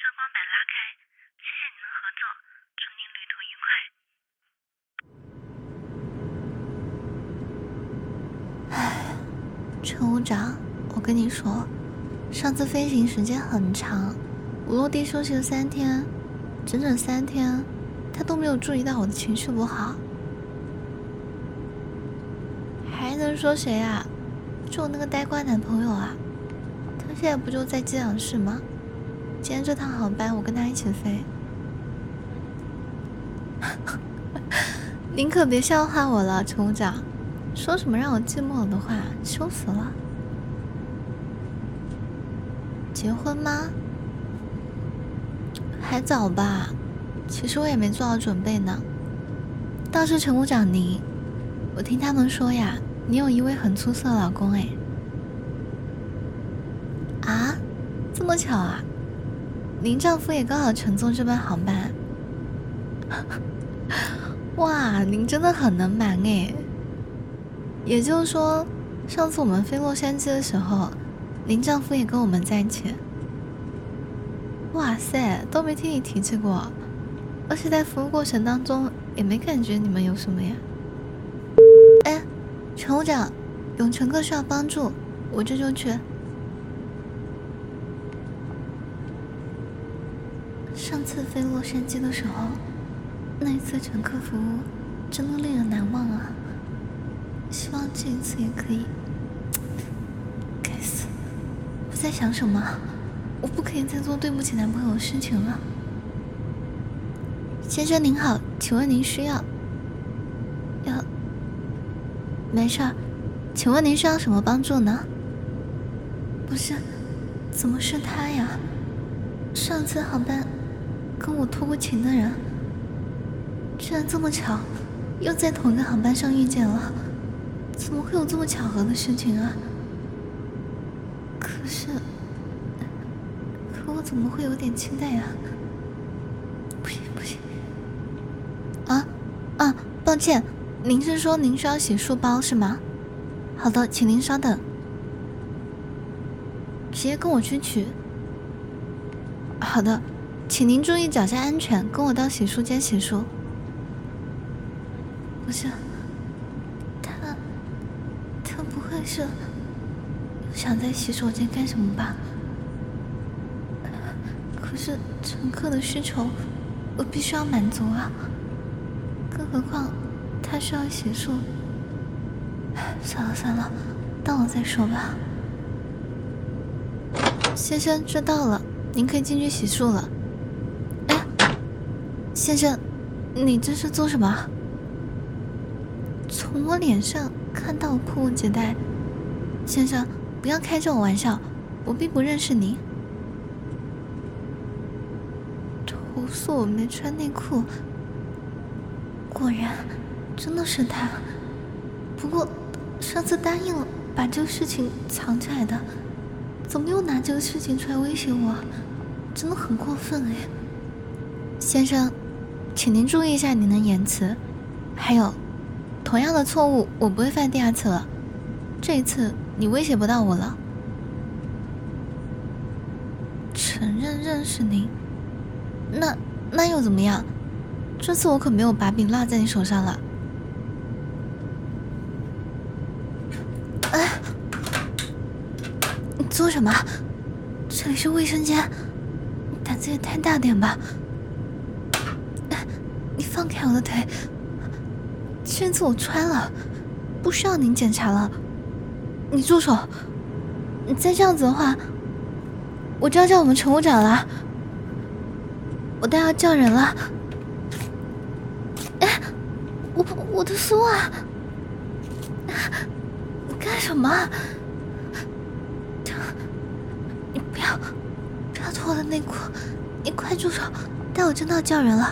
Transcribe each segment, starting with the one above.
光板拉开，谢谢您的合作，祝您旅途愉快。 乘务长，我跟你说，上次飞行时间很长，我落地休息了3天，整整3天，他都没有注意到我的情绪不好。还能说谁啊？就我那个呆瓜男朋友啊，他现在不就在机长室吗？今天这趟航班我跟他一起飞。您可别笑话我了，乘务长，说什么让我寂寞了的话，羞死了。结婚吗？还早吧，其实我也没做好准备呢。倒是乘务长您，我听他们说呀，你有一位很出色的老公哎。啊，这么巧啊？您丈夫也刚好乘坐这班航班。哇，您真的很能瞒哎。也就是说，上次我们飞洛杉矶的时候，您丈夫也跟我们在一起。哇塞，都没听你提起过，而且在服务过程当中也没感觉你们有什么呀。哎，乘务长，有乘客需要帮助，我这就去。上次飞洛杉矶的时候，那一次乘客服务真的令人难忘啊。希望这一次也可以。该死，我在想什么？我不可以再做对不起男朋友的事情了。先生您好，请问您需要？没事儿，请问您需要什么帮助呢？不是，怎么是他呀？上次航班跟我偷过情的人，居然这么巧，又在同一个航班上遇见了。怎么会有这么巧合的事情啊？可我怎么会有点期待啊？不行！抱歉，您是说您需要洗漱包是吗？好的，请您稍等。直接跟我去取。好的，请您注意脚下安全，跟我到洗漱间洗漱。不是，他不会是想在洗手间干什么吧？可是乘客的需求我必须要满足啊，更何况他需要洗漱。算了，到了再说吧。先生，这到了，您可以进去洗漱了。哎，先生，你这是做什么？从我脸上看到迫不及待。先生，不要开这种玩笑，我并不认识你。投诉我没穿内裤，果然真的是他。不过上次答应了把这个事情藏起来的，怎么又拿这个事情出来威胁我？真的很过分哎。先生，请您注意一下您的言辞，还有同样的错误我不会犯第2次了，这一次你威胁不到我了。承认认识您，那又怎么样？这次我可没有把柄落在你手上了。哎，你做什么？这里是卫生间，你胆子也太大点吧！你放开我的腿，这次我穿了，不需要您检查了。你住手！你再这样子的话，我就要叫我们乘务长了。我都要叫人了。哎，我的书啊！你干什么？你不要脱我的内裤！你快住手！待会真的要叫人了。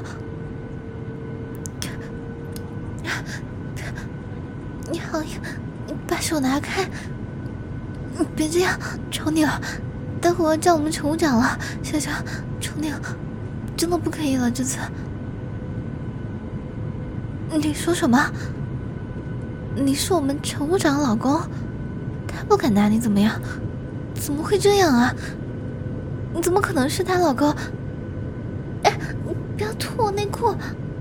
你好，你把手拿开！你别这样，求你了！待会我要叫我们乘务长了，先生，求你了，真的不可以了，这次。你说什么？你是我们乘务长老公？他不敢拿你怎么样？怎么会这样啊？你怎么可能是他老公？ 不要脱我内裤！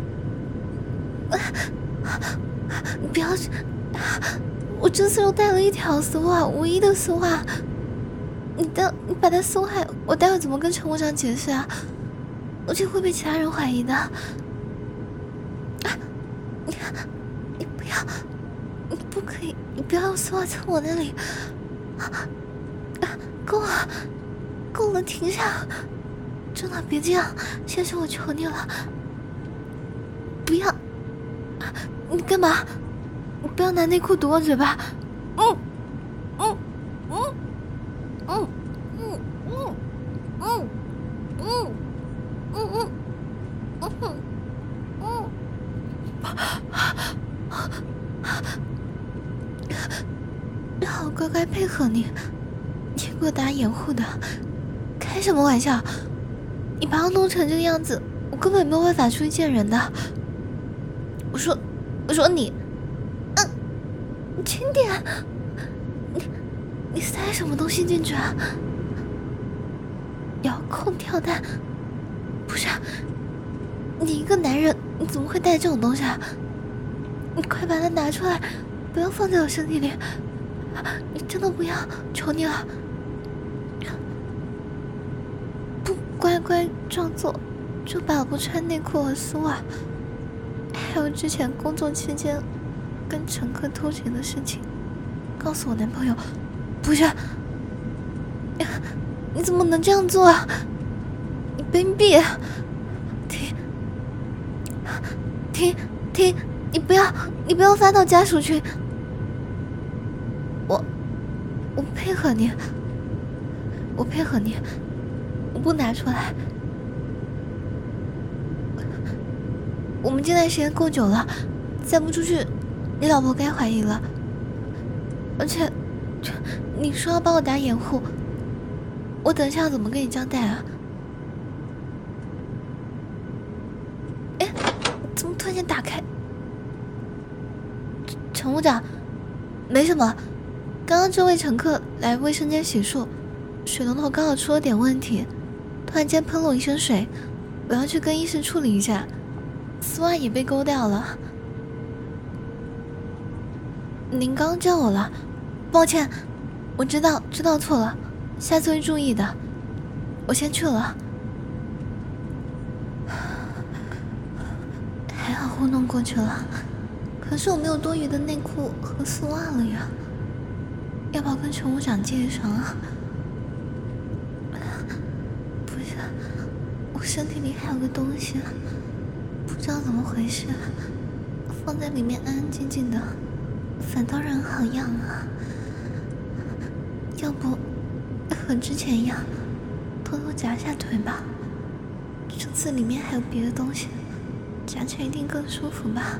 你不要！我这次又带了一条丝袜，唯一的丝袜。你把它松开，我待会怎么跟乘务长解释啊？而且会被其他人怀疑的。你不要，你不可以，你不要用丝袜蹭我那里。够了，够了，停下！真的别这样，先生，我求你了，不要！你干嘛？你不要拿内裤堵我嘴巴！让我乖乖配合你，你给我打掩护的，开什么玩笑？你把我弄成这个样子，我根本没有办法出去见人的。我说你，轻点，你塞什么东西进去啊？遥控跳弹？不是，你一个男人，你怎么会带这种东西啊？你快把它拿出来，不要放在我身体里！你真的不要，求你了！不乖乖装作，就把我不穿内裤和丝袜，还有之前工作期间跟乘客偷情的事情，告诉我男朋友。不是，你怎么能这样做啊？你卑鄙！停！你不要发到家属群！我配合你，我不拿出来。我们进来时间够久了，再不出去，你老婆该怀疑了。而且，你说要帮我打掩护，我等一下要怎么跟你交代啊？哎，怎么突然间打开？乘务长，没什么。刚刚这位乘客来卫生间洗漱，水龙头刚好出了点问题，突然间喷了我一身水，我要去跟医生处理一下。丝袜也被勾掉了。您刚叫我了，抱歉，我知道错了，下次会注意的。我先去了。还好糊弄过去了，可是我没有多余的内裤和丝袜了呀。要不要跟乘务长借上啊？不是，我身体里还有个东西，不知道怎么回事，放在里面安安静静的，反倒人好痒啊。要不和之前一样，偷偷夹下腿吧。这次里面还有别的东西，夹起来一定更舒服吧。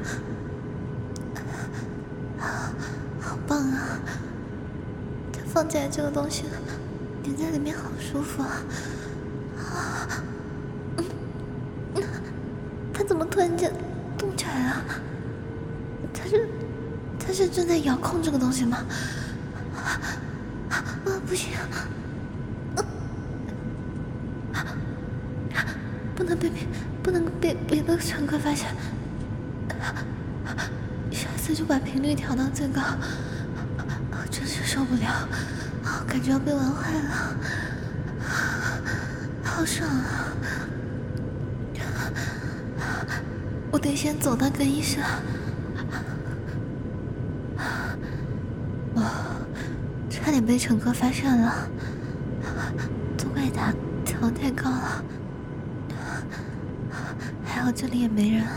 好棒啊！放进来这个东西，粘在里面好舒服啊！它怎么突然间动起来了？它是正在遥控这个东西吗？不行，不能被别的乘客发现，下次就把频率调到最高。真是受不了，感觉要被玩坏了，好爽啊！我得先走到更衣室。差点被乘客发现了，都怪他调太高了，还好这里也没人，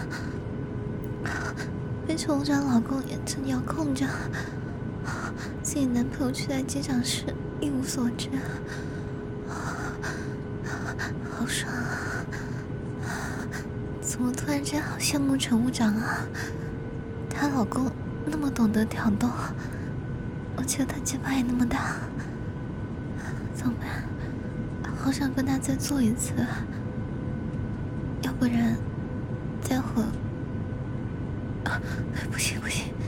被乘务长老公也正遥控着。自己男朋友却在机长室一无所知，好爽啊！怎么突然间好羡慕乘务长啊？她老公那么懂得挑逗，而且他鸡巴也那么大，怎么办？好想跟他再做一次，要不然待会不行。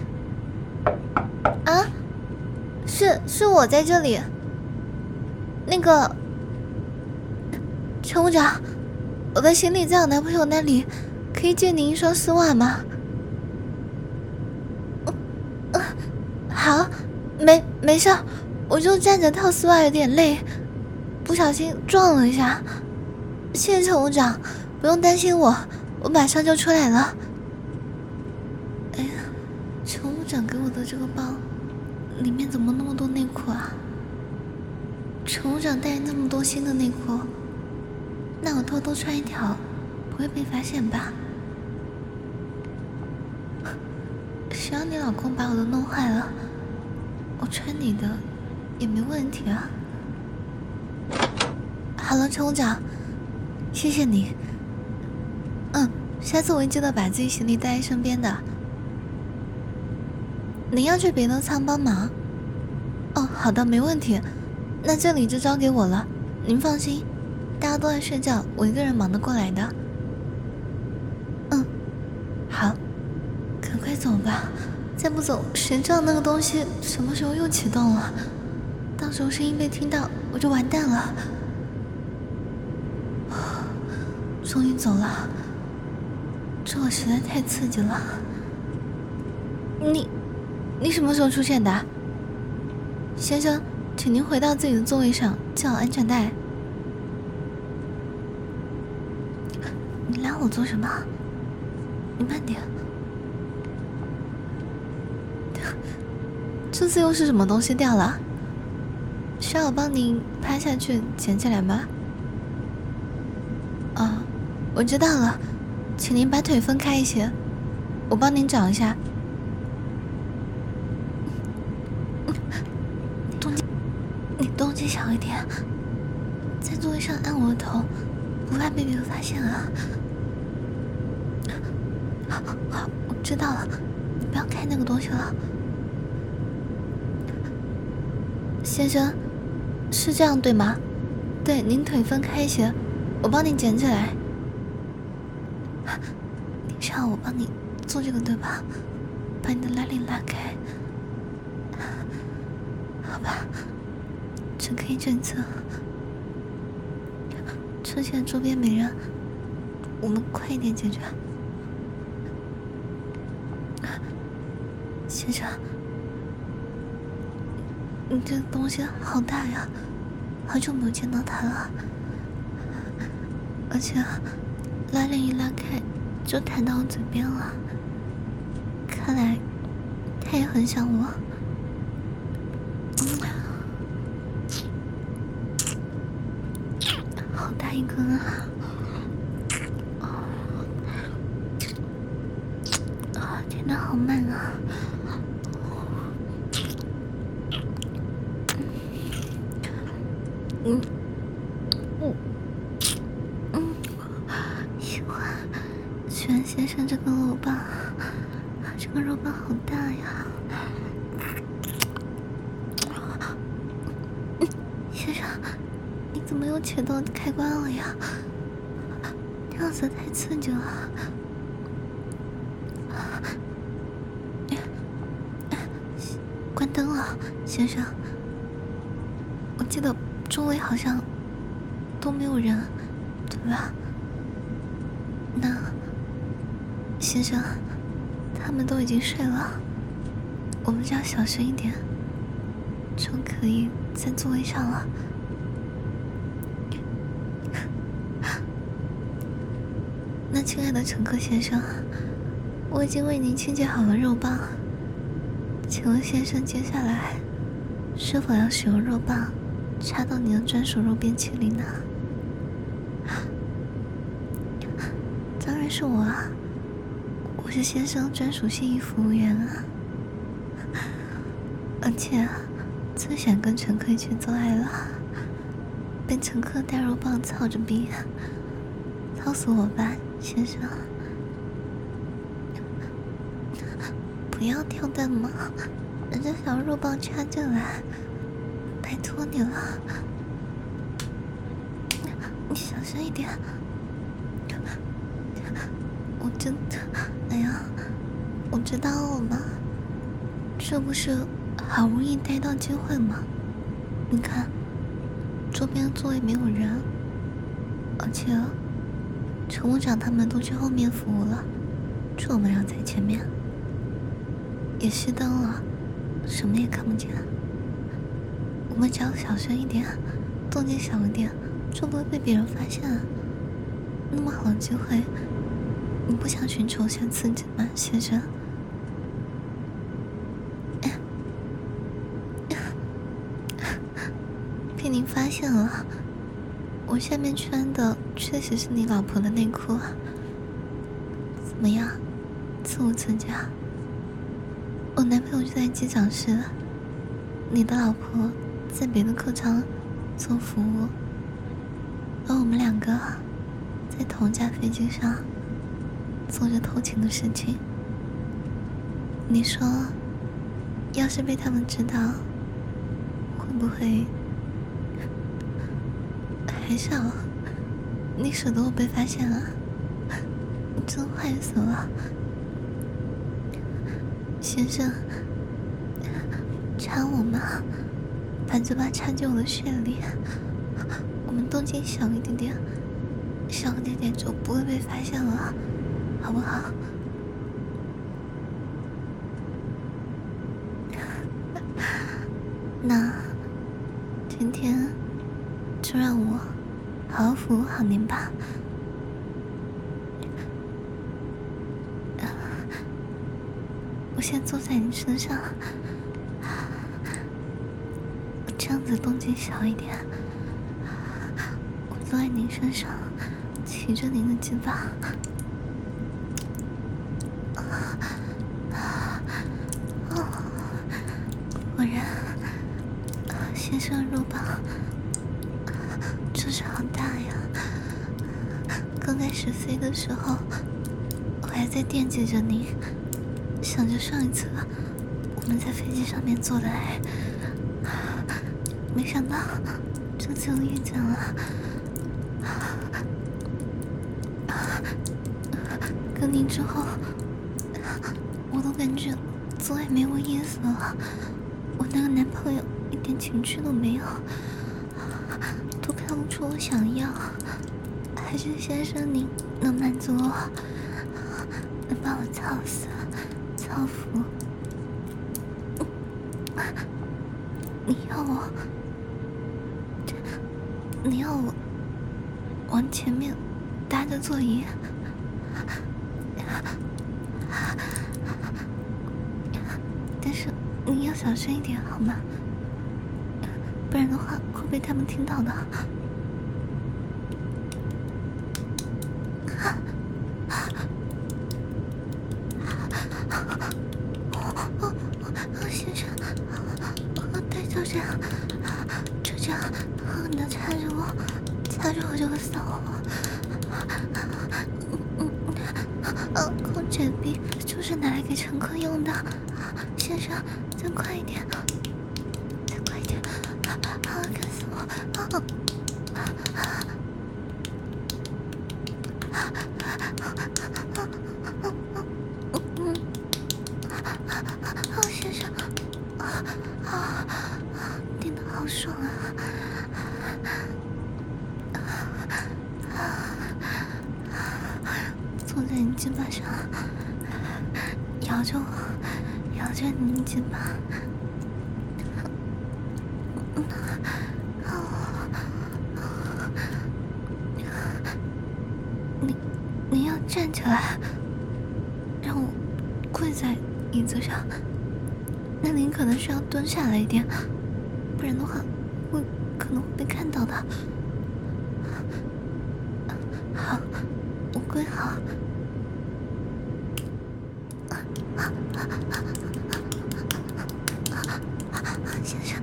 啊！是我在这里。那个乘务长， 我的行李在我男朋友那里，可以借您一双丝袜吗？好，没事，我就站着套丝袜有点累，不小心撞了一下。谢谢乘务长，不用担心我马上就出来了。哎呀，乘务长给我的这个包，里面怎么那么多内裤啊？乘务长带那么多新的内裤，那我偷偷穿一条，不会被发现吧？谁让你老公把我都弄坏了，我穿你的也没问题啊。好了，乘务长，谢谢你。下次我会记得把自己行李带在身边的。您要去别的舱帮忙？哦，好的，没问题。那这里就交给我了，您放心，大家都在睡觉，我一个人忙得过来的。好，赶快走吧，再不走，谁知道那个东西什么时候又启动了？到时候声音被听到，我就完蛋了。终于走了，这我实在太刺激了。你什么时候出现的？先生，请您回到自己的座位上，系好安全带。你拉我做什么？你慢点。这次又是什么东西掉了？需要我帮您趴下去捡起来吗？我知道了，请您把腿分开一些，我帮您找一下。你动静小一点，在座位上按我的头，不怕被别人发现啊。好，我知道了，你不要开那个东西了。先生，是这样对吗？对，您腿分开一些，我帮你捡起来。你是要我帮你做这个对吧？把你的拉链拉开。好吧，乘客一政策，车前周边没人，我们快一点解决。先生，你这个东西好大呀，好久没有见到它了，而且拉链一拉开就弹到我嘴边了，看来他也很想我。好大一根啊！真的好慢啊！喜欢先生这个肉棒，这个肉棒好大呀！先生，你怎么又切到开关了呀？这样子太刺激了。关灯了，先生。我记得周围好像都没有人，对吧？那先生，他们都已经睡了，我们只要小声一点，就可以在座位上了。那亲爱的乘客先生，我已经为您清洁好了肉棒，请问先生接下来是否要使用肉棒插到你的专属肉便器里呢？当然是我啊，我是先生专属心仪服务员啊，而且最喜欢跟乘客一起做爱了，被乘客带肉棒操着逼，操死我吧，先生！不要跳蛋嘛，人家想要肉棒插进来，拜托你了，你小声一点。我真的，哎呀，我知道了嘛，这不是好不容易逮到机会吗？你看，周边座位没有人，而且乘务长他们都去后面服务了，就我们俩在前面。也熄灯了，什么也看不见。我们只要小声一点，动静小一点，就不会被别人发现啊。那么好的机会，你不想寻求下刺激吗，先生？被您发现了，我下面穿的确实是你老婆的内裤啊。怎么样，刺不刺激啊？我男朋友就在机长室，你的老婆在别的客舱做服务，而我们两个在同一架飞机上做着偷情的事情。你说，要是被他们知道，会不会？还小，你舍得我被发现了？真坏死了，先生，插我嘛，把嘴巴插进我的血里，我们动静小一点点，小一点点就不会被发现了，好不好？那今天就让我好好服务好您吧。我先坐在你身上，这样子动静小一点。我坐在您身上，骑着您的肩膀。果然，先生肉棒就是好大呀！刚开始飞的时候，我还在惦记着你，想着上一次我们在飞机上面做的爱，没想到这次又遇见了。跟你之后，我都感觉做爱没有意思了。我那个男朋友一点情趣都没有，都看不出我想要。还是先生您能满足我，能把我操死、操服。你要我往前面搭着座椅，但是你要小声一点好吗？不然的话会被他们听到的。先生，带就这样，就这样狠地插着我这个骚货。空姐臂就是拿来给乘客用的，先生，再快一点，再快一点，干死我！先生，顶得好爽啊！坐在你肩膀上，摇着我，摇着你的肩膀。你要站起来，让我跪在椅子上。那您可能需要蹲下来一点，不然的话，可能会被看到的。好，我跪好。先生，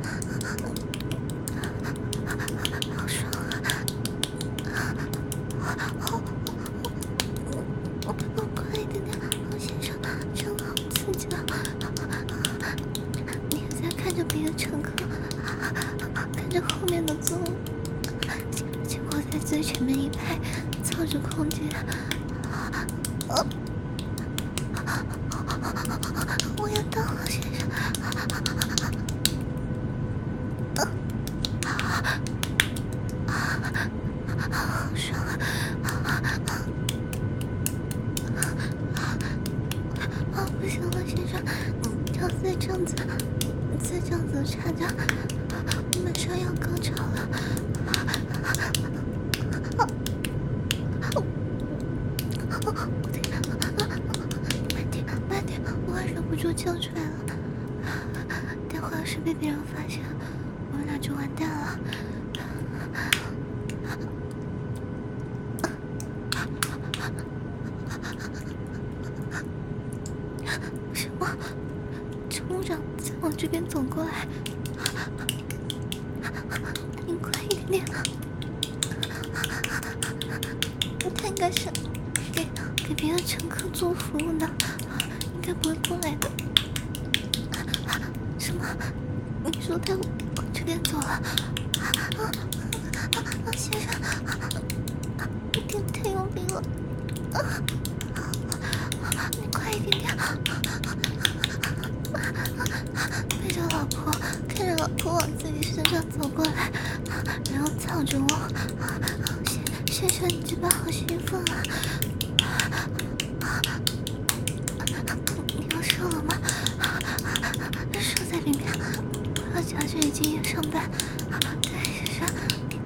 好爽啊！快一点点，先生，真好刺激啊！你也在看着别的乘客，看着后面的座位，结果在最前面一排操着空姐。我要到了，先生。好爽啊！ 这样子，再这样子插着，我马上要高潮了。慢点，我忍不住叫出来了。待会要是被别人发现，我们俩就完蛋了。什么？乘务长再往这边走过来，你快一点点。他应该是给别的乘客做服务的，应该不会过来的。什么？你说他往这边走了？先生，你太用力了，你快一点点。背着老婆，看着老婆往自己身上走过来，然后操着我。先生，你这把好兴奋啊！你要射了吗？射在里面，不要夹着已经也上班。对，先生。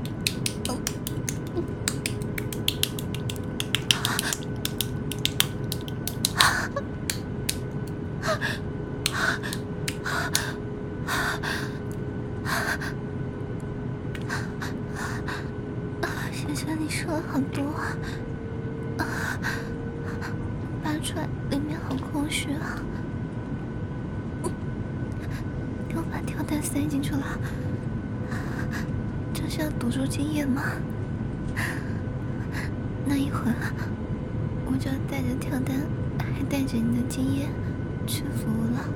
先生，你射了好多啊！拔出来，里面好空虚啊！给我把跳蛋塞进去了，这是要堵住精液吗？那一会儿，我就要带着跳蛋，还带着你的精液去服务了。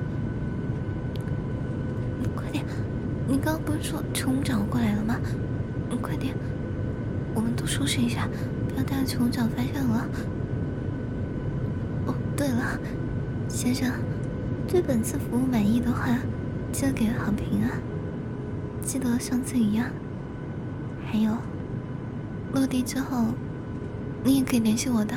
你快点！你刚刚不是说乘务长过来了吗？你快点！我们都收拾一下，不要带乘务长发现了。哦，对了，先生，对本次服务满意的话，记得给个好评啊！记得上次一样。还有，落地之后，你也可以联系我的。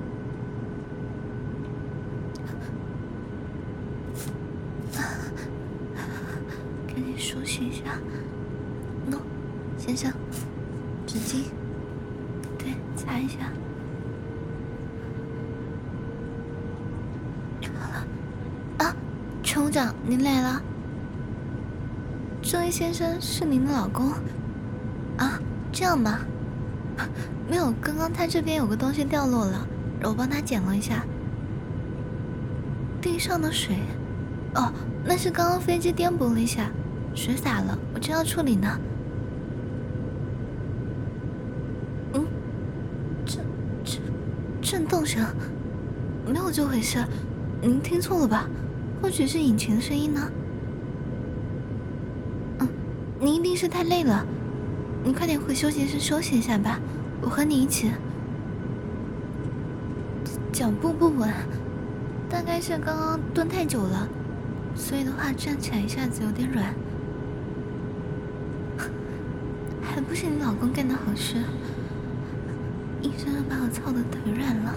赶紧梳洗一下。喏，先生，纸巾。对，擦一下。好了。啊，乘务长，您来了。这位先生是您的老公。啊，这样吗？没有，刚刚他这边有个东西掉落了，我帮他捡了一下。地上的水，哦，那是刚刚飞机颠簸了一下，水洒了，我正要处理呢。震动声，没有这回事，您听错了吧？或许是引擎的声音呢。您一定是太累了，你快点回休息室休息一下吧，我和你一起。脚步不稳，大概是刚刚蹲太久了，所以的话站起来一下子有点软。还不是你老公干的好事，硬生生把我操得腿软了。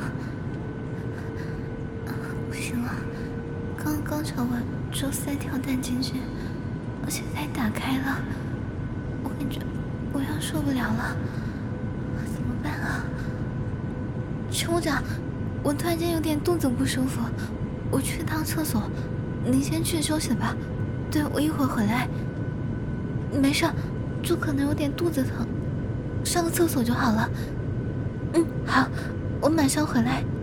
不行了，刚高潮完就塞跳蛋进去，而且才打开了，我感觉我要受不了了，怎么办啊？乘务长，我突然间有点肚子不舒服，我去趟厕所，你先去休息吧。对，我一会儿回来。没事，就可能有点肚子疼，上个厕所就好了。好，我马上回来。